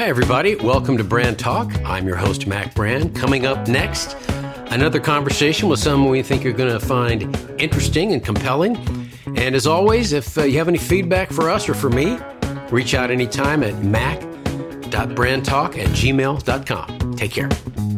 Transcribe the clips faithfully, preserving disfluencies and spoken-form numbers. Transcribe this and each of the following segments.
Hi, everybody. Welcome to Brand Talk. I'm your host, Mac Brand. Coming up next, another conversation with someone we think you're going to find interesting and compelling. And as always, if uh, you have any feedback for us or for me, reach out anytime at mac dot brand talk at gmail dot com. Take care.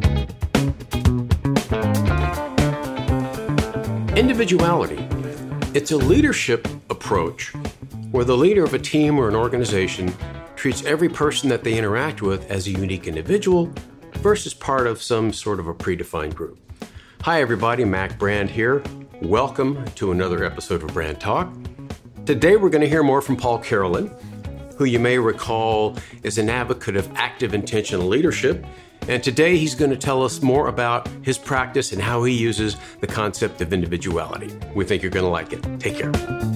Individuality. It's a leadership approach where the leader of a team or an organization treats every person that they interact with as a unique individual versus part of some sort of a predefined group. Hi, everybody. Mac Brand here. Welcome to another episode of Brand Talk. Today, we're going to hear more from Paul Carolyn, who you may recall is an advocate of active intentional leadership. And today, he's going to tell us more about his practice and how he uses the concept of individuality. We think you're going to like it. Take care.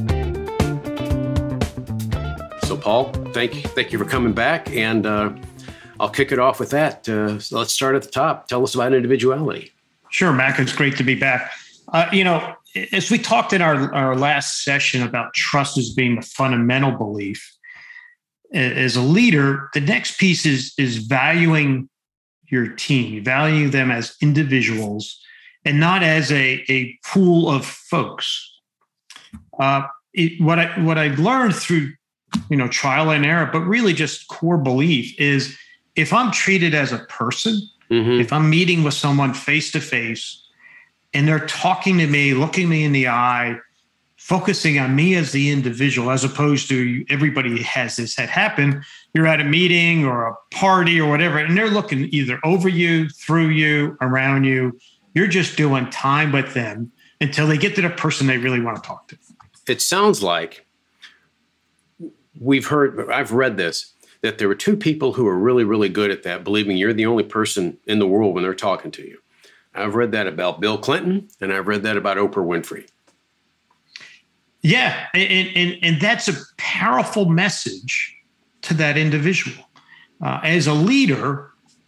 So, Paul, thank you, thank you for coming back, and uh, I'll kick it off with that. Uh, so let's start at the top. Tell us about individuality. Sure, Mac. It's great to be back. Uh, you know, as we talked in our, our last session about trust as being a fundamental belief, as a leader, the next piece is, is valuing your team, valuing them as individuals and not as a, a pool of folks. Uh, it, what I what I've learned through you know, trial and error, but really just core belief is if I'm treated as a person, mm-hmm. if I'm meeting with someone face to face and they're talking to me, looking me in the eye, focusing on me as the individual, as opposed to everybody has this had happen. You're at a meeting or a party or whatever, and they're looking either over you, through you, around you. You're just doing time with them until they get to the person they really want to talk to. It sounds like we've heard, I've read this, that there were two people who are really, really good at that, believing you're the only person in the world when they're talking to you. I've read that about Bill Clinton, and I've read that about Oprah Winfrey. Yeah, and, and, and that's a powerful message to that individual. Uh, as a leader,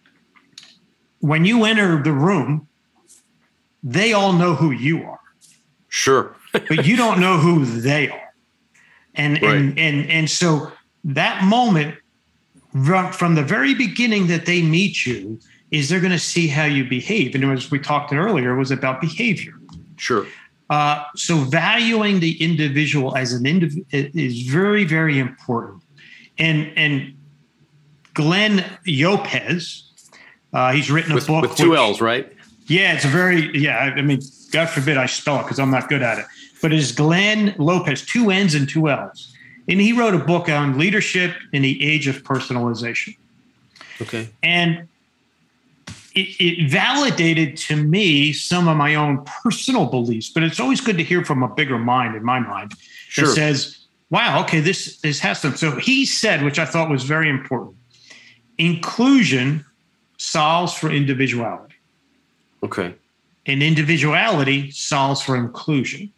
when you enter the room, they all know who you are. Sure. But you don't know who they are. And, right. and and and so that moment from the very beginning that they meet you is they're going to see how you behave. And as we talked earlier, it was about behavior. Sure. Uh, so valuing the individual as an individual is very, very important. And and Glenn Lopez, uh, he's written a with, book. With two which, L's, right? Yeah, it's a very, yeah, I mean, God forbid I spell it because I'm not good at it. But it's Glenn Lopez, two N's and two L's. And he wrote a book on leadership in the age of personalization. Okay. And it, it validated to me some of my own personal beliefs, but it's always good to hear from a bigger mind in my mind sure. that says, wow, okay, this, this has some. So he said, which I thought was very important, inclusion solves for individuality. Okay. And individuality solves for inclusion.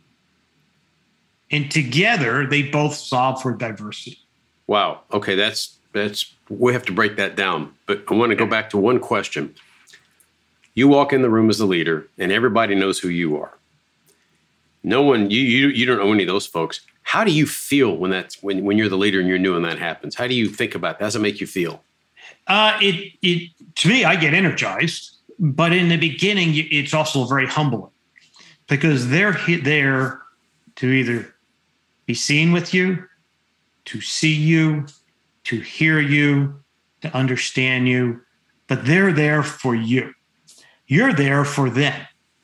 And together, they both solve for diversity. Wow. Okay, that's that's we have to break that down. But I want to go back to one question. You walk in the room as the leader, and everybody knows who you are. No one, you you you don't know any of those folks. How do you feel when that's when when you're the leader and you're new and that happens? How do you think about that? How does it make you feel? Uh, it it to me, I get energized, but in the beginning, it's also very humbling because they're there to either be seen with you, to see you, to hear you, to understand you, but they're there for you. You're there for them.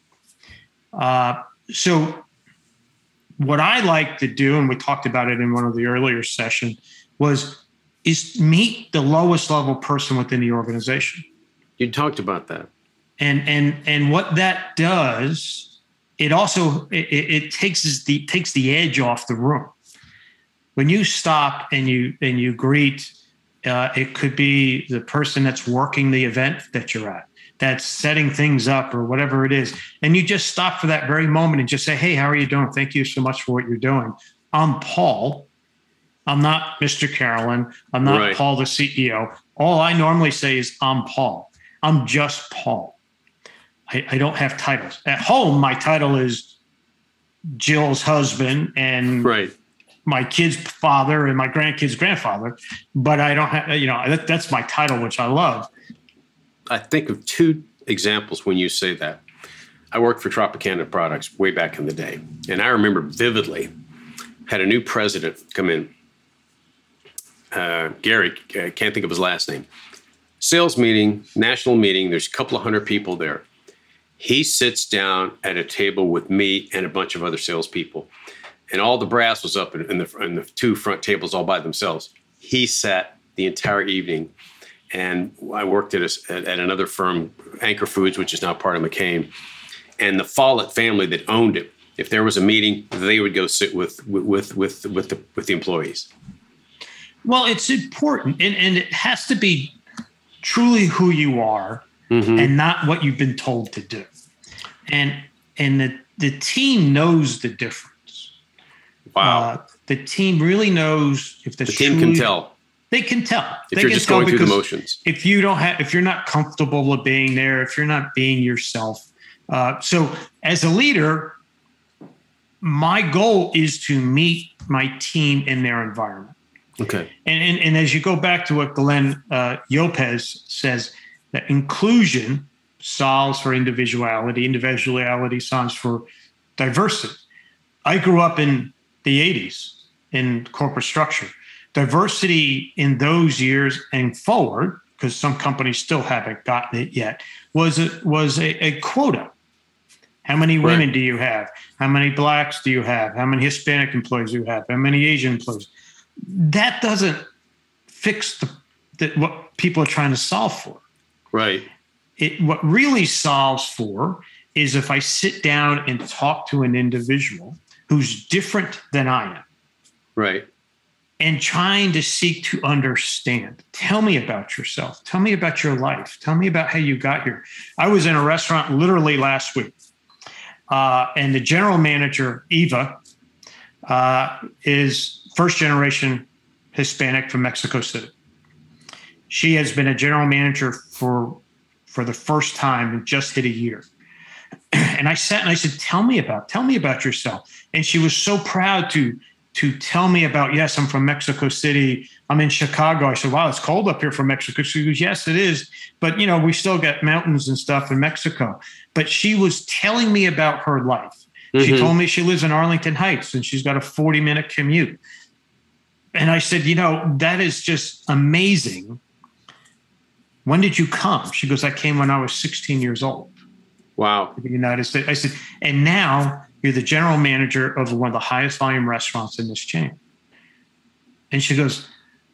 Uh, so what I like to do, and we talked about it in one of the earlier sessions, was is meet the lowest level person within the organization. You talked about that. And and and what that does, it also it, it takes the takes the edge off the room. When you stop and you and you greet, uh, it could be the person that's working the event that you're at, that's setting things up or whatever it is, and you just stop for that very moment and just say, "Hey, how are you doing? Thank you so much for what you're doing. I'm Paul. I'm not Mister Carolyn. I'm not right. Paul, the C E O. All I normally say is I'm Paul. I'm just Paul. I, I don't have titles. At home, my title is Jill's husband and right. my kid's father and my grandkid's grandfather, but I don't have, you know, that, that's my title, which I love. I think of two examples when you say that. I worked for Tropicana Products way back in the day, and I remember vividly, had a new president come in, uh, Gary, I can't think of his last name, sales meeting, national meeting, there's a couple of hundred people there. He sits down at a table with me and a bunch of other salespeople, and all the brass was up in, in, the, in the two front tables all by themselves. He sat the entire evening, and I worked at, a, at, at another firm, Anchor Foods, which is now part of McCain, and the Follett family that owned it, if there was a meeting, they would go sit with with with with the with the employees. Well, it's important, and, and it has to be truly who you are, mm-hmm. and not what you've been told to do. And and the the team knows the difference. Wow, uh, the team really knows if the, the team can tell. They can tell if they you're can just tell going through the motions. If you don't have, if you're not comfortable with being there, if you're not being yourself. Uh, so as a leader, my goal is to meet my team in their environment. Okay. And, and, and as you go back to what Glenn uh, Lopez says, that inclusion solves for individuality, individuality solves for diversity. I grew up in the eighties in corporate structure. Diversity in those years and forward, because some companies still haven't gotten it yet, was a, was a, a quota. How many women right. do you have? How many blacks do you have? How many Hispanic employees do you have? How many Asian employees? That doesn't fix the, the what people are trying to solve for. Right. It what really solves for is if I sit down and talk to an individual who's different than I am. Right. And trying to seek to understand. Tell me about yourself. Tell me about your life. Tell me about how you got here. I was in a restaurant literally last week. Uh, and the general manager, Eva, uh, is first generation Hispanic from Mexico City. She has been a general manager for, for the first time and just hit a year. And I sat and I said, tell me about, tell me about yourself. And she was so proud to, to tell me about, yes, I'm from Mexico City. I'm in Chicago. I said, wow, it's cold up here from Mexico. She goes, yes, it is. But, you know, we still got mountains and stuff in Mexico. But she was telling me about her life. Mm-hmm. She told me she lives in Arlington Heights and she's got a forty minute commute. And I said, you know, that is just amazing. When did you come? She goes, I came when I was sixteen years old. Wow. To the United States. I said, and now you're the general manager of one of the highest volume restaurants in this chain. And she goes,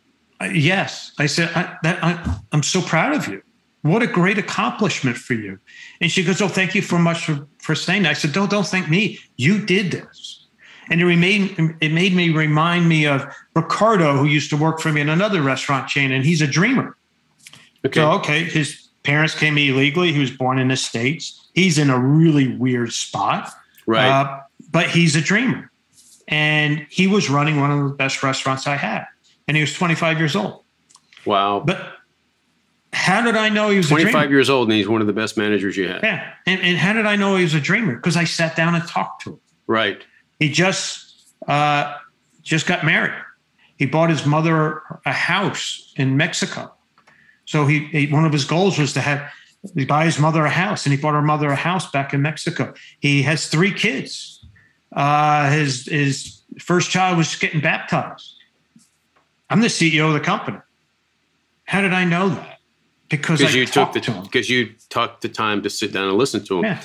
yes. I said, I, that, I, I'm so proud of you. What a great accomplishment for you. And she goes, oh, thank you so much for, for saying that. I said, don't, don't thank me. You did this. And it remained, it made me remind me of Ricardo, who used to work for me in another restaurant chain, and he's a dreamer. Okay. So, okay, his parents came illegally. He was born in the States. He's in a really weird spot. Right. Uh, but he's a dreamer. And he was running one of the best restaurants I had. And he was twenty-five years old. Wow. But how did I know he was a dreamer? twenty-five years old and he's one of the best managers you had. Yeah. And, and how did I know he was a dreamer? Because I sat down and talked to him. Right. He just uh, just got married. He bought his mother a house in Mexico. So he, he one of his goals was to have he buy his mother a house, and he bought her mother a house back in Mexico. He has three kids. Uh, his his first child was getting baptized. I'm the C E O of the company. How did I know that? Because I you talked took the to him. because you took the time to sit down and listen to him. Yeah.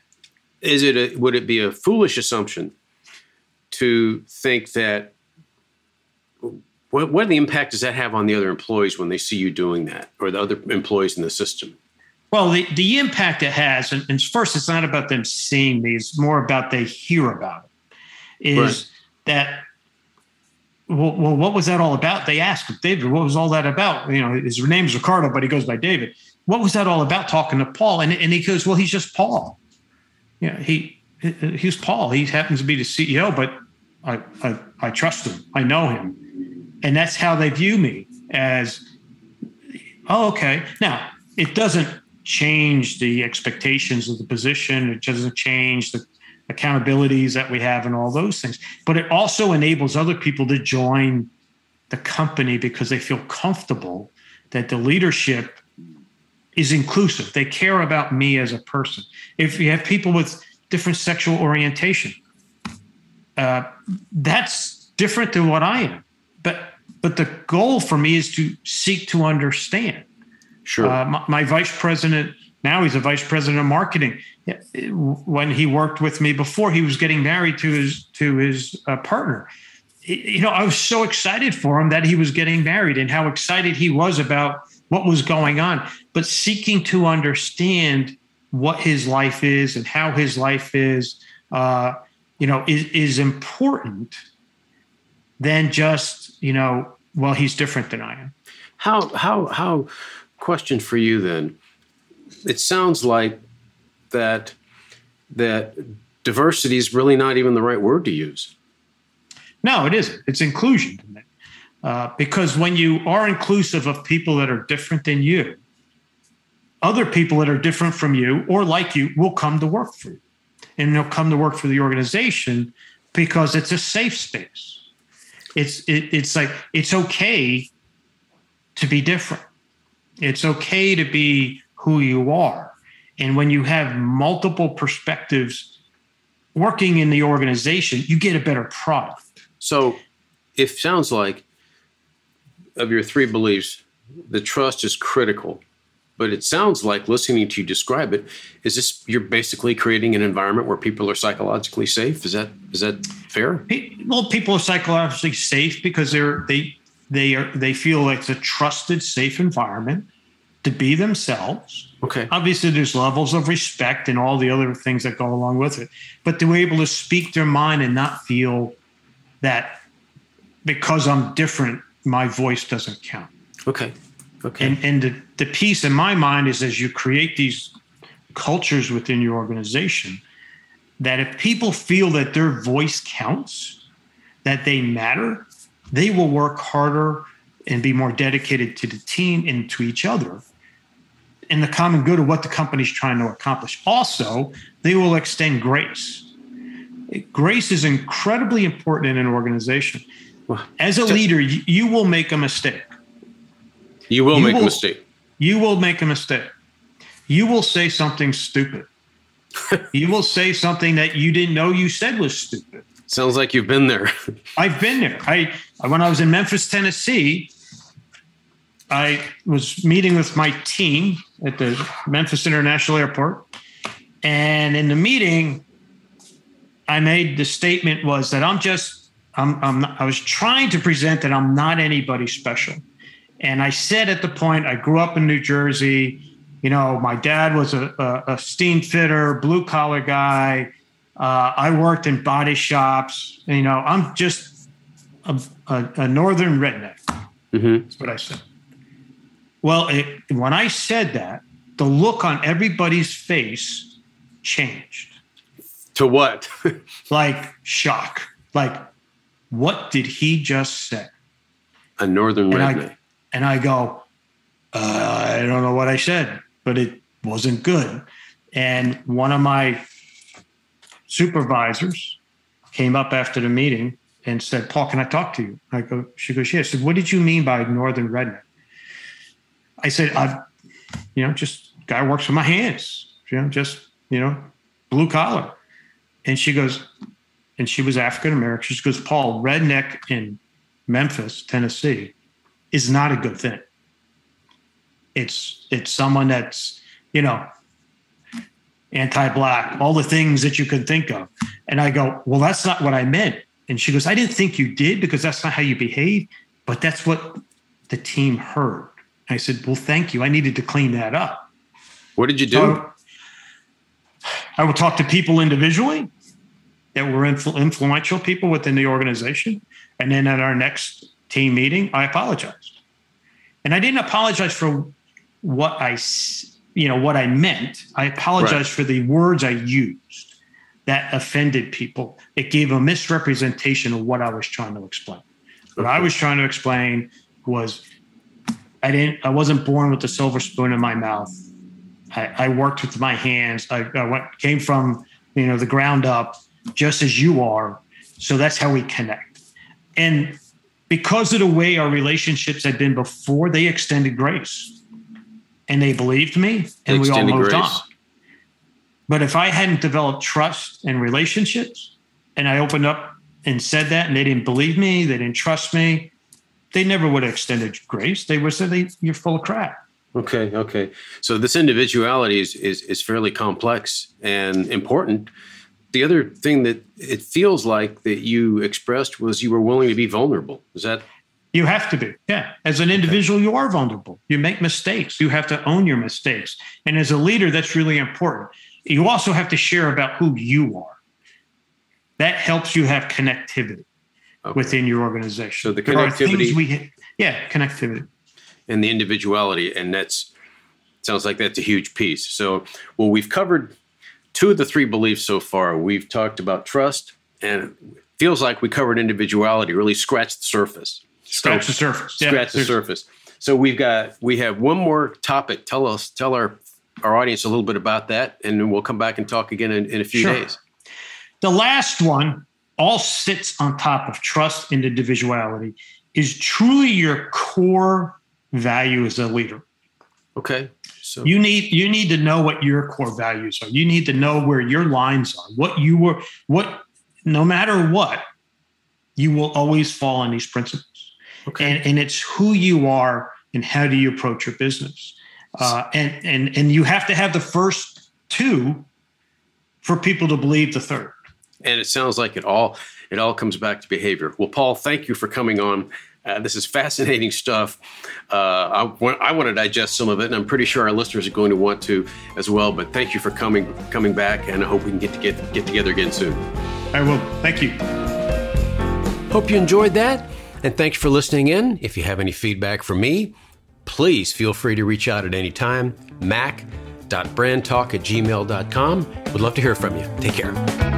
Is it a, would it be a foolish assumption to think that what what the impact does that have on the other employees when they see you doing that, or the other employees in the system? Well, the, the impact it has, and, and first, it's not about them seeing me. It's more about they hear about it. Is right. that, well, well, what was that all about? They asked David, what was all that about? You know, his name's Ricardo, but he goes by David. What was that all about talking to Paul? And, and he goes, well, he's just Paul. Yeah, he he's Paul. He happens to be the C E O, but I, I, I trust him. I know him. And that's how they view me as, oh, okay. Now, it doesn't change the expectations of the position. It doesn't change the, accountabilities that we have and all those things. But it also enables other people to join the company because they feel comfortable that the leadership is inclusive. They care about me as a person. If you have people with different sexual orientation, uh, that's different than what I am. But but the goal for me is to seek to understand. Sure. Uh, my, my vice president, now he's a vice president of marketing. When he worked with me before, he was getting married to his to his uh, partner. You know, I was so excited for him that he was getting married and how excited he was about what was going on, but seeking to understand what his life is and how his life is, uh, you know, is, is important than just, you know, well, he's different than I am. How, how, how, question for you then. It sounds like that, that diversity is really not even the right word to use. No, it isn't. It's inclusion. Uh, because when you are inclusive of people that are different than you, other people that are different from you or like you will come to work for you. And they'll come to work for the organization because it's a safe space. It's it, it's like it's okay to be different. It's okay to be who you are. And when you have multiple perspectives working in the organization, you get a better product. So it sounds like, of your three beliefs, the trust is critical, but it sounds like, listening to you describe it, is this, you're basically creating an environment where people are psychologically safe? Is that is that fair? Well, people are psychologically safe because they're they they are they feel like it's a trusted, safe environment to be themselves. Okay. Obviously, there's levels of respect and all the other things that go along with it, but they're able to speak their mind and not feel that because I'm different, my voice doesn't count. Okay. Okay. And and the, the piece in my mind is, as you create these cultures within your organization, that if people feel that their voice counts, that they matter, they will work harder and be more dedicated to the team and to each other in the common good of what the company's trying to accomplish. Also, they will extend grace. Grace is incredibly important in an organization. As a leader, you, you will make a mistake. You will you make will, a mistake. You will make a mistake. You will say something stupid. You will say something that you didn't know you said was stupid. Sounds like you've been there. I've been there. I when I was in Memphis, Tennessee, I was meeting with my team at the Memphis International Airport. And in the meeting, I made the statement was that I'm just, I'm, I'm not, I was trying to present that I'm not anybody special. And I said at the point, I grew up in New Jersey. You know, my dad was a, a, a steam fitter, blue collar guy. Uh, I worked in body shops. You know, I'm just a, a, a northern redneck. Mm-hmm. That's what I said. Well, it, when I said that, the look on everybody's face changed. To what? Like shock. Like, what did he just say? A northern and redneck. I, and I go, uh, I don't know what I said, but it wasn't good. And one of my supervisors came up after the meeting and said, Paul, can I talk to you? I go, she goes, yeah. I said, what did you mean by northern redneck? I said, I've, you know, just guy works with my hands, you know, just, you know, blue collar. And she goes, and she was African-American. She goes, Paul, redneck in Memphis, Tennessee is not a good thing. It's, it's someone that's, you know, anti-black, all the things that you could think of. And I go, well, that's not what I meant. And she goes, I didn't think you did because that's not how you behave, but that's what the team heard. I said, well, thank you. I needed to clean that up. What did you do? So I would talk to people individually that were influ- influential people within the organization. And then at our next team meeting, I apologized. And I didn't apologize for what I, you know, what I meant. I apologized right. for the words I used that offended people. It gave a misrepresentation of what I was trying to explain. What okay. I was trying to explain was I didn't, I wasn't born with a silver spoon in my mouth. I, I worked with my hands. I, I went, came from you know, the ground up, just as you are. So that's how we connect. And because of the way our relationships had been before, they extended grace. And they believed me, and we all moved on. But if I hadn't developed trust and relationships, and I opened up and said that, and they didn't believe me, they didn't trust me, they never would have extended grace. They would have said, you're full of crap. Okay, okay. So this individuality is, is is fairly complex and important. The other thing that it feels like that you expressed was you were willing to be vulnerable. Is that? You have to be, yeah. As an individual, okay. You are vulnerable. You make mistakes. You have to own your mistakes. And as a leader, that's really important. You also have to share about who you are. That helps you have connectivity okay. within your organization. So the connectivity. We, yeah, connectivity. And the individuality. And that's, sounds like that's a huge piece. So, well, we've covered two of the three beliefs so far. We've talked about trust, and it feels like we covered individuality, really scratched the surface. Scratch so, the surface. Scratch yeah, the surface. So we've got, we have one more topic. Tell us, tell our, our audience a little bit about that, and then we'll come back and talk again in, in a few sure. days. The last one all sits on top of trust and individuality, is truly your core value as a leader. Okay. So you need you need to know what your core values are. You need to know where your lines are. What you were, what no matter what, you will always fall on these principles. Okay. And and it's who you are and how do you approach your business. Uh, and and and you have to have the first two for people to believe the third. And it sounds like it all it all comes back to behavior. Well, Paul, thank you for coming on. Uh, this is fascinating stuff. Uh, I, want, I want to digest some of it, and I'm pretty sure our listeners are going to want to as well. But thank you for coming coming back, and I hope we can get to get, get together again soon. I will. Thank you. Hope you enjoyed that, and thanks for listening in. If you have any feedback from me, please feel free to reach out at any time. mac dot brand talk at gmail dot com. Would love to hear from you. Take care.